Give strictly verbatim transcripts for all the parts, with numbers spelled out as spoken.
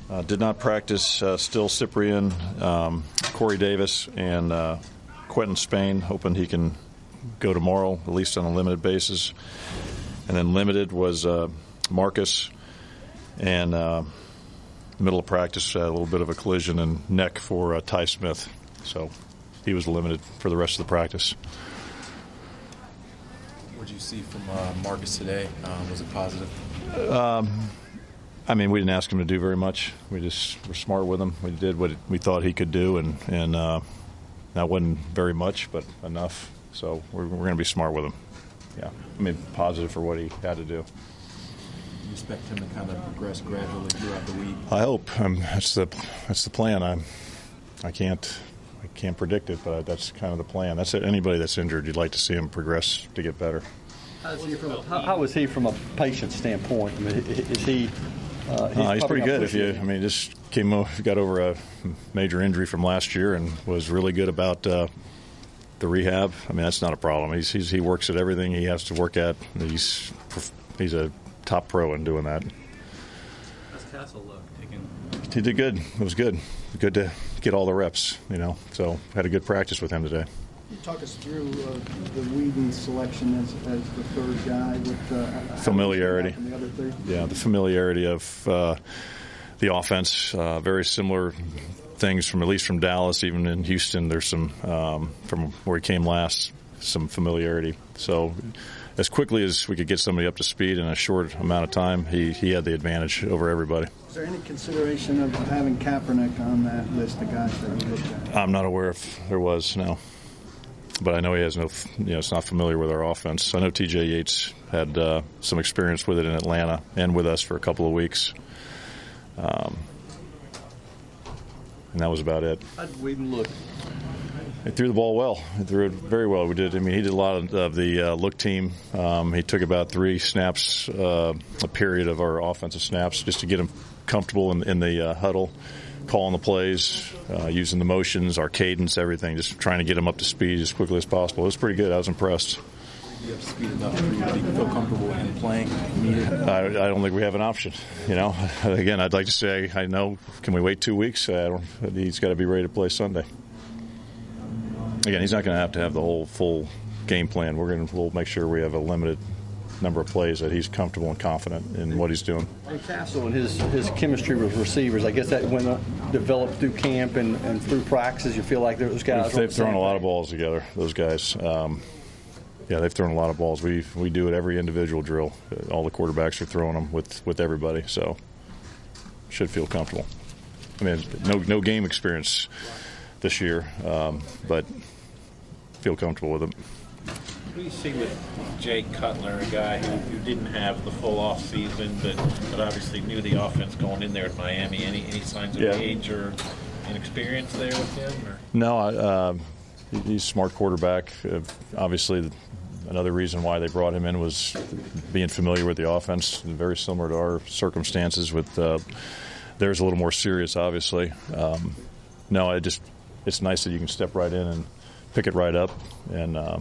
Uh, did not practice. Uh, still Cyprian, um, Corey Davis, and uh, Quentin Spain, hoping he can go tomorrow, at least on a limited basis. And then limited was uh, Marcus, and uh, middle of practice, uh, a little bit of a collision and neck for uh, Ty Smith. So he was limited for the rest of the practice. What did you see from uh, Marcus today? Um, was it positive? Um, I mean, we didn't ask him to do very much. We just were smart with him. We did what we thought he could do, and, and uh, that wasn't very much, but enough. So we're, we're going to be smart with him. Yeah, I mean, positive for what he had to do. Do you expect him to kind of progress gradually throughout the week? I hope. Um, that's the that's the plan. I I can't I can't predict it, but that's kind of the plan. That's it. Anybody that's injured, you'd like to see him progress to get better. How is he from a, how, how is he from a patient standpoint? I mean, is he? Uh, he's, uh, he's pretty good. If you, I mean, just came over, got over a major injury from last year and was really good about uh, the rehab. I mean, that's not a problem. He's, he's he works at everything he has to work at. He's he's a top pro in doing that. How's Castle look? Taking... He did good. It was good. Good to get all the reps, you know. So had a good practice with him today. Can you talk us through uh, the Whedon selection as, as the third guy with uh, familiarity? The other three? Yeah, the familiarity of uh, the offense. Uh, very similar things from at least from Dallas, even in Houston. There's some um, from where he came last, some familiarity. So as quickly as we could get somebody up to speed in a short amount of time, he, he had the advantage over everybody. Is there any consideration of having Kaepernick on that list of guys that you looked at? I'm not aware if there was, no. But I know he has no, you know, it's not familiar with our offense. I know T J Yates had uh, some experience with it in Atlanta and with us for a couple of weeks. Um, and that was about it. How did Whedon look? He threw the ball well. He threw it very well. We did. I mean, he did a lot of, of the uh, look team. Um, he took about three snaps, uh, a period of our offensive snaps, just to get him comfortable in, in the uh, huddle, calling the plays, uh, using the motions, our cadence, everything, just trying to get him up to speed as quickly as possible. It was pretty good. I was impressed. You have speed enough for you to feel comfortable in playing immediately? I, I don't think we have an option. You know, again, I'd like to say, I know, can we wait two weeks? I don't, he's got to be ready to play Sunday. Again, he's not going to have to have the whole full game plan. We're going to we'll make sure we have a limited number of plays that he's comfortable and confident in what he's doing. And Castle and his, his chemistry with receivers, I guess that when it developed through camp and, and through practices, you feel like those guys. They've thrown a lot of balls together. Those guys, um, yeah, they've thrown a lot of balls. We we do it every individual drill. All the quarterbacks are throwing them with, with everybody, so should feel comfortable. I mean, no no game experience this year, um, but feel comfortable with them. What do you see with Jake Cutler, a guy who, who didn't have the full off season, but, but obviously knew the offense going in there at Miami? Any any signs of yeah. age or inexperience there with him? Or? No, I, uh, he's a smart quarterback. Uh, obviously, another reason why they brought him in was being familiar with the offense, very similar to our circumstances. With uh, theirs a little more serious, obviously. Um, no, I just it's nice that you can step right in and pick it right up, and uh,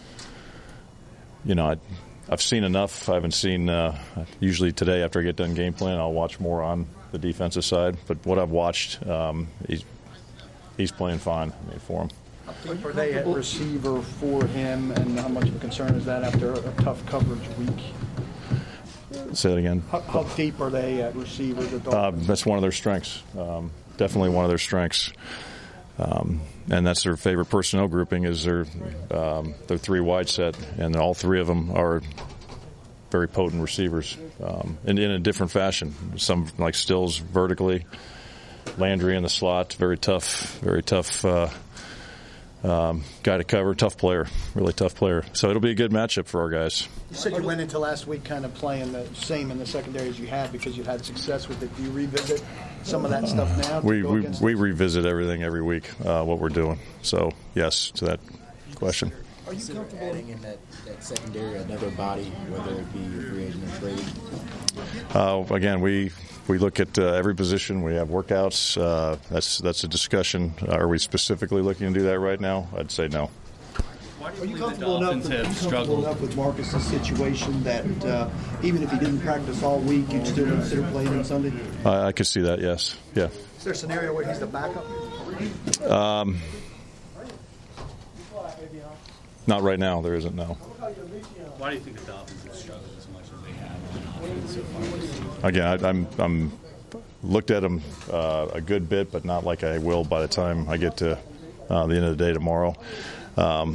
you know, I, I've seen enough. I haven't seen. Uh, usually today, after I get done game plan, I'll watch more on the defensive side. But what I've watched, um, he's he's playing fine. I mean, for him. How deep are they at receiver for him, and how much of a concern is that after a tough coverage week? Say it again. How, how deep are they at receiver? The uh, that's one of their strengths. Um, definitely one of their strengths. Um, and that's their favorite personnel grouping is their um, their three wide set, and all three of them are very potent receivers, um, and in a different fashion. Some like Stills vertically, Landry in the slot, very tough, very tough uh, um, guy to cover, tough player, really tough player. So it'll be a good matchup for our guys. You said you went into last week kind of playing the same in the secondary as you had because you had success with it. Do you revisit some of that stuff now? We we, we revisit everything every week, uh, what we're doing. So, yes, to that question. Are you comfortable adding in that, that secondary another body, whether it be a free agent or trade? Uh, again, we we look at uh, every position. We have workouts. Uh, that's that's a discussion. Are we specifically looking to do that right now? I'd say no. Why Are you comfortable enough, with, are you comfortable enough with Marcus's situation that uh, even if he didn't practice all week, you'd still consider playing him Sunday? I, I could see that. Yes. Yeah. Is there a scenario where he's the backup? Um, not right now. There isn't. No. Why do you think the Dolphins have struggled as much as they have on offense so far this season? Again, I, I'm I'm looked at them uh, a good bit, but not like I will by the time I get to uh, the end of the day tomorrow. Um,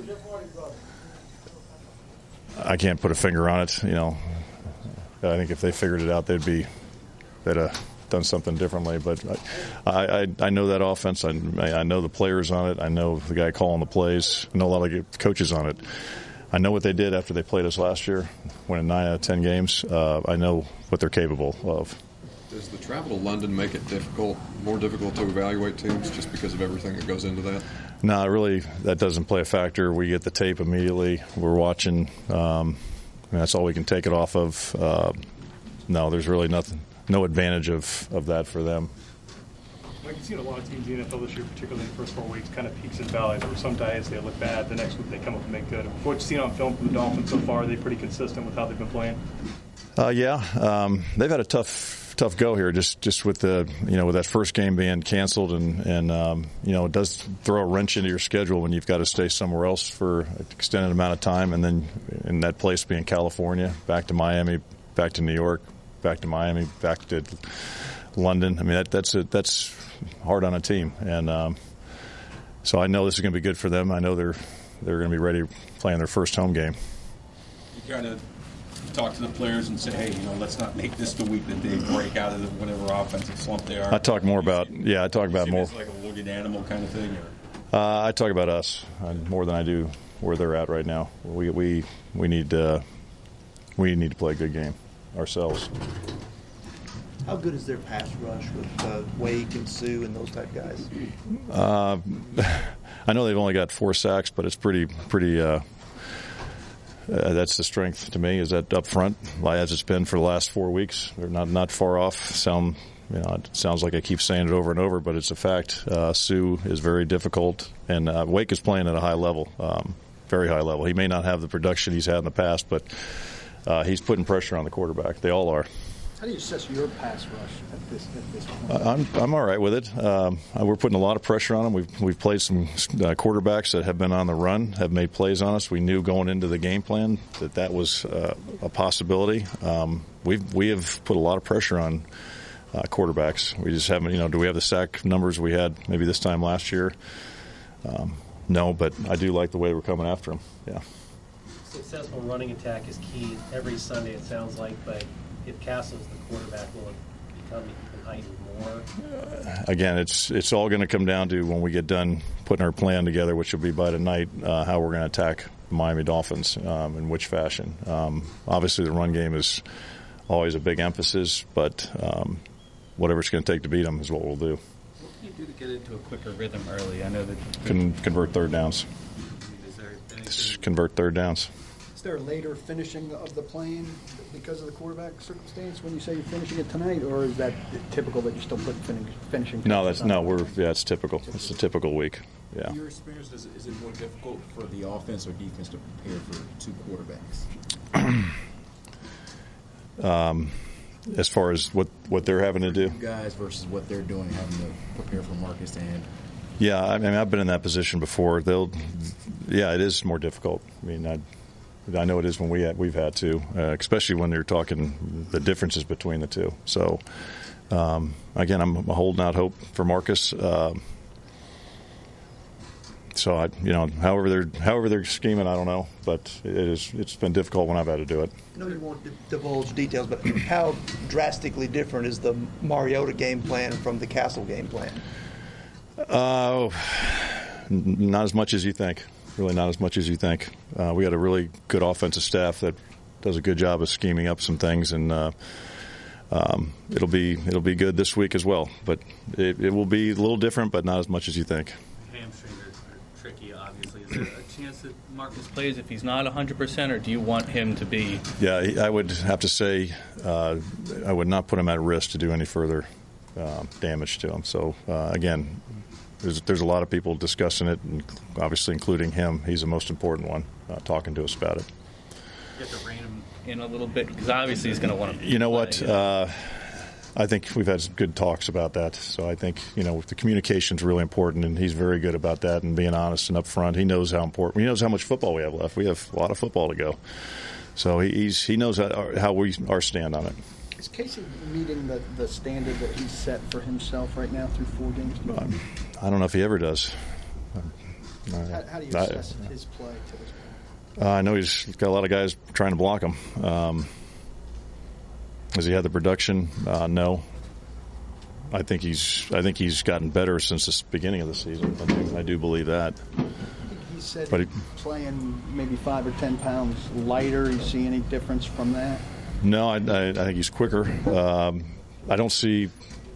I can't put a finger on it. You know, I think if they figured it out, they'd be they'd have done something differently. But I I, I know that offense. I I know the players on it. I know the guy calling the plays. I know a lot of coaches on it. I know what they did after they played us last year, winning nine out of ten games. Uh, I know what they're capable of. Does the travel to London make it difficult, more difficult to evaluate teams just because of everything that goes into that? No, really, that doesn't play a factor. We get the tape immediately. We're watching. Um, and that's all we can take it off of. Uh, no, there's really nothing, no advantage of, of that for them. Like you've seen a lot of teams in the N F L this year, particularly in the first four weeks, kind of peaks and valleys. Where some days they look bad, the next week they come up and make good. What you've seen on film from the Dolphins so far, are they pretty consistent with how they've been playing? Uh, yeah, um, they've had a tough, tough go here. Just, just with the, you know, with that first game being canceled, and and um, you know, it does throw a wrench into your schedule when you've got to stay somewhere else for an extended amount of time, and then in that place being California, back to Miami, back to New York, back to Miami, back to London. I mean, that, that's a, that's hard on a team, and um, so I know this is going to be good for them. I know they're they're going to be ready playing their first home game. You kind of talk to the players and say, hey, you know, let's not make this the week that they break out of the, whatever offensive slump they are. I talk more about yeah. I talk about more. It's like a wounded animal kind of thing. Or? Uh, I talk about us uh, more than I do where they're at right now. We we we need uh, we need to play a good game ourselves. How good is their pass rush with uh, Wake and Sue and those type guys? Uh, I know they've only got four sacks, but it's pretty, pretty. Uh, uh, that's the strength to me. Is that up front, as it's been for the last four weeks. They're not not far off. Sound, you know, it sounds like I keep saying it over and over, but it's a fact. Uh, Sue is very difficult, and uh, Wake is playing at a high level, um, very high level. He may not have the production he's had in the past, but uh, he's putting pressure on the quarterback. They all are. How do you assess your pass rush at this at this point? Uh, I'm I'm all right with it. Um, we're putting a lot of pressure on them. We've we've played some uh, quarterbacks that have been on the run, have made plays on us. We knew going into the game plan that that was uh, a possibility. Um, we've we have put a lot of pressure on uh, quarterbacks. We just haven't. You know, do we have the sack numbers we had maybe this time last year? Um, no, but I do like the way we're coming after them. Yeah. Successful running attack is key every Sunday. It sounds like, but if Castle's the quarterback, will it become even heightened more? Again, it's it's all going to come down to when we get done putting our plan together, which will be by tonight, uh, how we're going to attack the Miami Dolphins, um, in which fashion. Um, obviously, the run game is always a big emphasis, but um, whatever it's going to take to beat them is what we'll do. What can you do to get into a quicker rhythm early? I know that Can convert third downs. Is there anything? Just convert third downs. Is there a later finishing of the plane because of the quarterback circumstance when you say you're finishing it tonight, or is that typical that you're still putting finish, finishing? No, that's no. We're yeah, it's typical. It's a typical week. Yeah. In your experience, is it, is it more difficult for the offense or defense to prepare for two quarterbacks? um, as far as what, what they're having to do, Two guys versus what they're doing, having to prepare for Marcus and. yeah. I mean, I've been in that position before. They'll, yeah, it is more difficult. I mean, I. I know it is when we had, we've had to, uh, especially when they're talking the differences between the two. So, um, again, I'm holding out hope for Marcus. Uh, so, I, you know, however they're however they're scheming, I don't know, but it is it's been difficult when I've had to do it. I know you won't divulge details, but how drastically different is the Mariota game plan from the Castle game plan? Uh, not as much as you think. Really not as much as you think. Uh, we got a really good offensive staff that does a good job of scheming up some things, and uh, um, it'll be it'll be good this week as well. But it, it will be a little different, but not as much as you think. Hamstrings are tricky, obviously. Is there a chance that Marcus plays if he's not one hundred percent, or do you want him to be? Yeah, I would have to say uh, I would not put him at risk to do any further uh, damage to him. So, uh, again, there's, there's a lot of people discussing it, and obviously including him. He's the most important one, uh, talking to us about it. You have to rein him in a little bit because obviously he's going to want to. You know what? Uh, I think we've had some good talks about that. So I think, you know, the communication's really important, and he's very good about that and being honest and upfront. He knows how important. He knows how much football we have left. We have a lot of football to go. So he, he's he knows how, how we our stand on it. Is Casey meeting the, the standard that he's set for himself right now through four games? Um, I don't know if he ever does. How, how do you assess I, his play to this point? Uh, I know he's got a lot of guys trying to block him. Um, Has he had the production? Uh, no. I think he's. I think he's gotten better since the beginning of the season. I do, I do believe that. He said but he, playing maybe five or ten pounds lighter. You see any difference from that? No, I, I, I think he's quicker. Um, I don't see.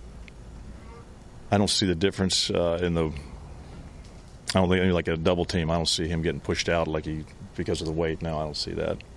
I don't see the difference uh, in the. I don't think like a double team. I don't see him getting pushed out like he because of the weight. No, I don't see that.